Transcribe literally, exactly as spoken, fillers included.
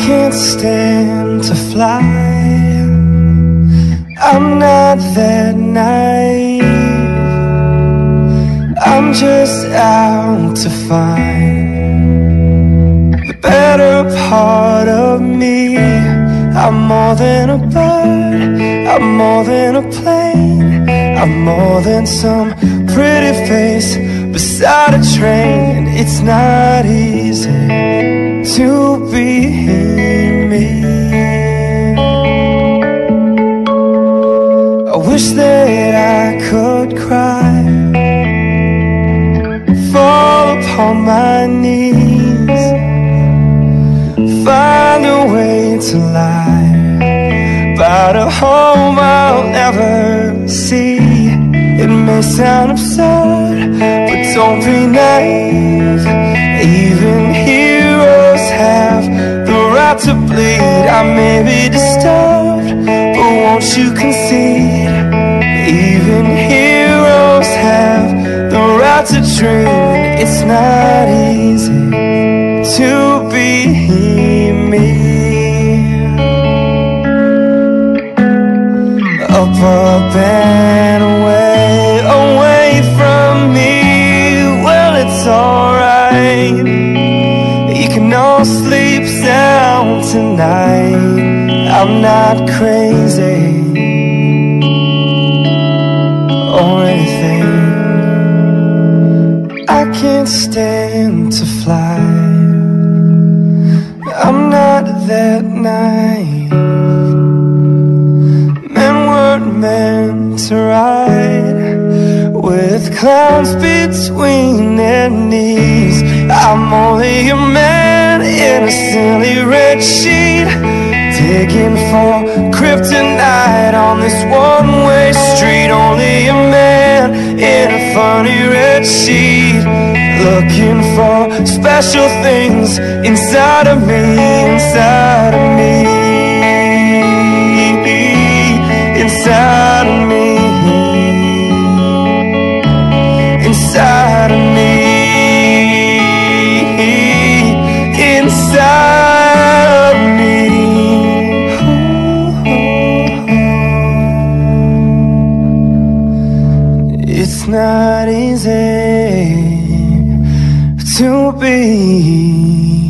can't stand to fly. I'm not that naive. I'm just out to find the better part of me. I'm more than a bird, I'm more than a plane, I'm more than some pretty face beside a train. And it's not easy to be me. I wish that I could cry, fall upon my knees, find a way to lie about a home I'll never see. It may sound absurd, but don't be naive. Even heroes have the right to bleed. I may be disturbed, but won't you concede? Even heroes have the right to dream. It's not easy to be me. Up, up and away, away from me. Well, it's alright, you can all sleep sound tonight. I'm not crazy or anything. I can't stand to fly. I'm not that naive. Men weren't meant to ride with clowns between their knees. I'm only a man in a silly red sheet, digging for kryptonite on this one-way street. Only a man in a funny red sheet, looking for special things inside of me, inside of me, inside of me, inside of me, inside of me. It's not easy to be